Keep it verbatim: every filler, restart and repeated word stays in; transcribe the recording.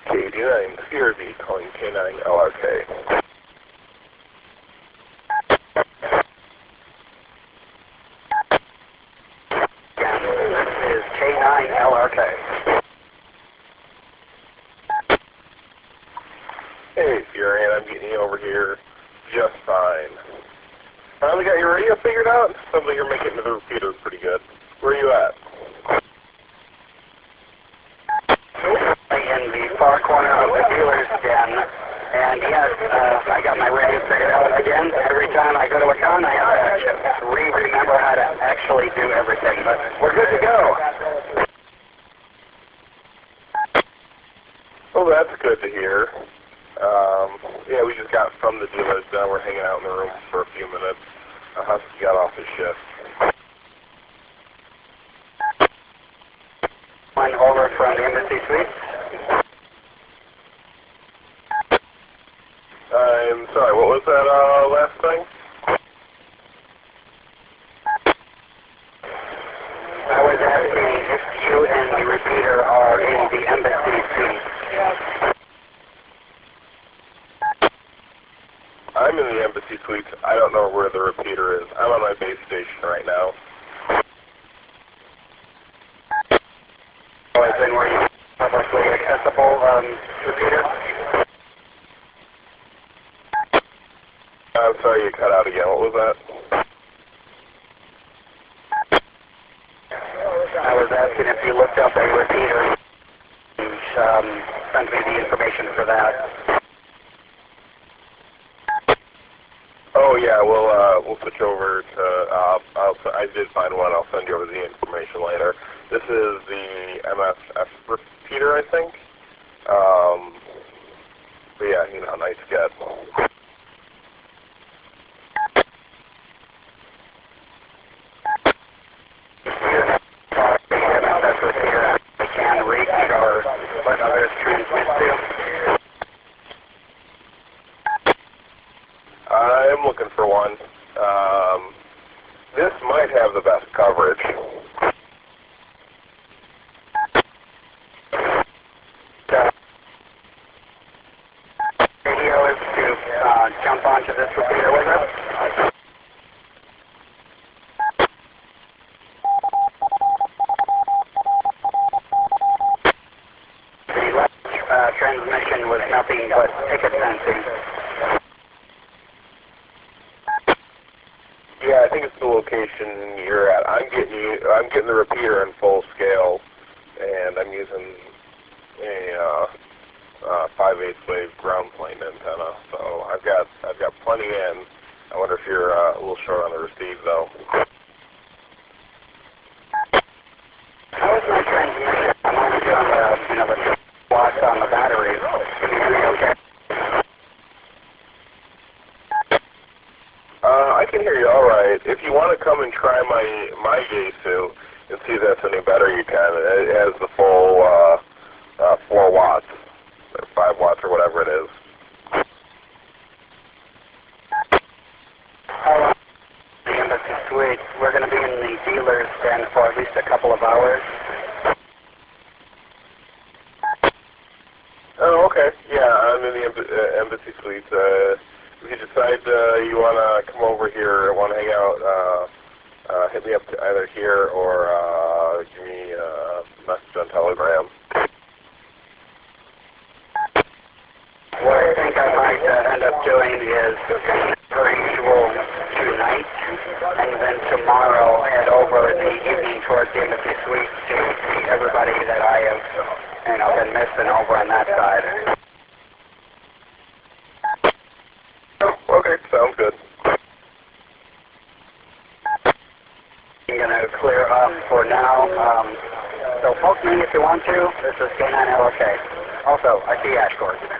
K D nine C R V calling K nine L R K. Again, this is K nine L R K. Hey, Fury, I'm getting you over here just fine. Finally got your radio figured out? Sounds like you're making the repeater pretty good. Where are you at? In the far corner of the dealer's den, and yes, uh, I got my radio figured out again. Every time I go to a con, I have to re-remember how to actually do everything, but we're good to go. Well, that's good to hear. Um, yeah, we just got from the dealer's den. We're hanging out in the room for a few minutes. Uh, Husky got off his shift. One over from the Embassy Suite. I'm sorry, what was that uh, last thing? I was asking if you and the repeater are in the Embassy Suite. I'm in the Embassy Suites. I don't know where the repeater is. I'm on my base station right now. Oh, it's in where you publicly accessible um, repeater? I'm sorry, you cut out again. What was that? I was asking if you looked up a repeater and um, sent me the information for that. Oh yeah, we'll uh, we'll switch over to. Uh, I'll, I did find one. I'll send you over the information later. This is the M F F repeater, I think. Um, but yeah, you know, nice get. I'm looking for one. Um, this might have the best coverage. The radio is to uh, jump onto this repeater with us. The last uh, transmission was nothing but ticket sensing. Yeah, I think it's the location you're at. I'm getting you, I'm getting the repeater in full scale, and I'm using a uh, uh, five eighths wave ground plane antenna. So I've got I've got plenty in. I wonder if you're uh, a little short on the receive though. How is my transmission? I'm only doing uh, you know, the watts on the battery. Can you hear me okay? Uh, I can hear you all right. If you want to come and try my my Yaesu and see if that's any better, you can. It has the full uh, uh, four watts, or five watts, or whatever it is. Uh, the Embassy Suite. We're going to be in the dealer's den for at least a couple of hours. Oh, okay. Yeah, I'm in the emb uh, Embassy Suite. Uh, if you decide uh, you want to come over here or want to hang out, uh, uh, hit me up to either here or uh, give me a message on Telegram. What I think I might uh, end up doing is, per usual, tonight, and then tomorrow head over in the evening towards the Embassy Suite to see everybody that I have, you know, been missing over on that side. Oh, okay. Sounds good. I'm going to clear up for now. Um, so poke me if you want to. This is K nine L R K. Also, I see Ashford.